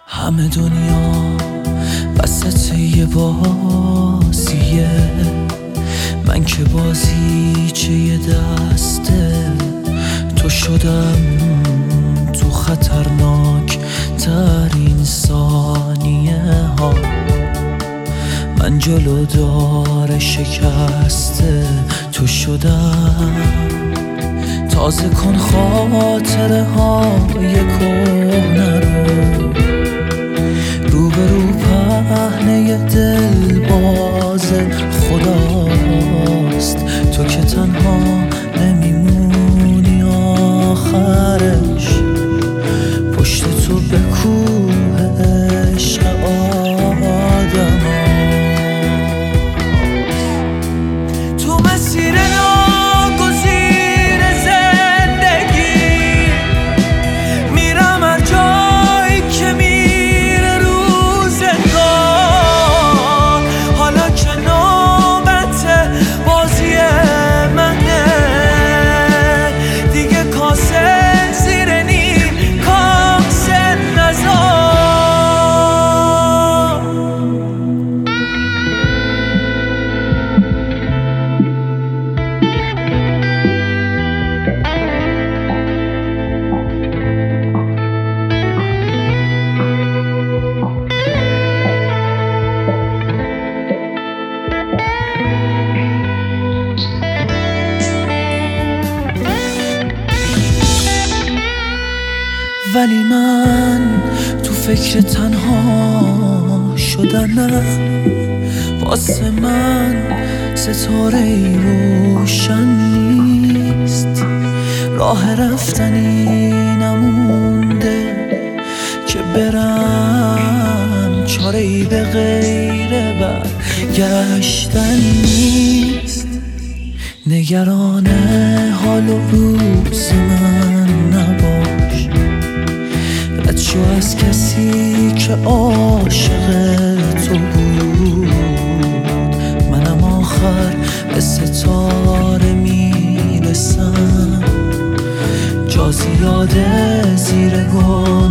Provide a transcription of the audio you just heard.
همه دنیا وسط یه بازیه، من که بازیچه یه دسته تو شدم تو خطرناک ترین ثانیه ها. من جلو دار شکسته تو شدم، تازه کن خاطره های کهنه رو به رو پهنه دل باز خداست. تو که تنها نمیمونی آخرش، پشت تو به کوه عشق آدم هاست. تو مسیر ناگزیر زندگی میرم هر جایی که میره روزگار. حالا که نوبت بازی منه، دیگه کاسه زیر نیم کاسه نزار. ولی من تو فکر تنها شدنم، واسه من ستاره روشن نیست. راه رفتنی نمونده که برم، چاره‌ای به غیر برگشتن نیست. نگران حال و روز من نباش، رد شو از کسی که عاشق تو بود. منم آخر به ستاره میرسم، جا زیاده زیر گل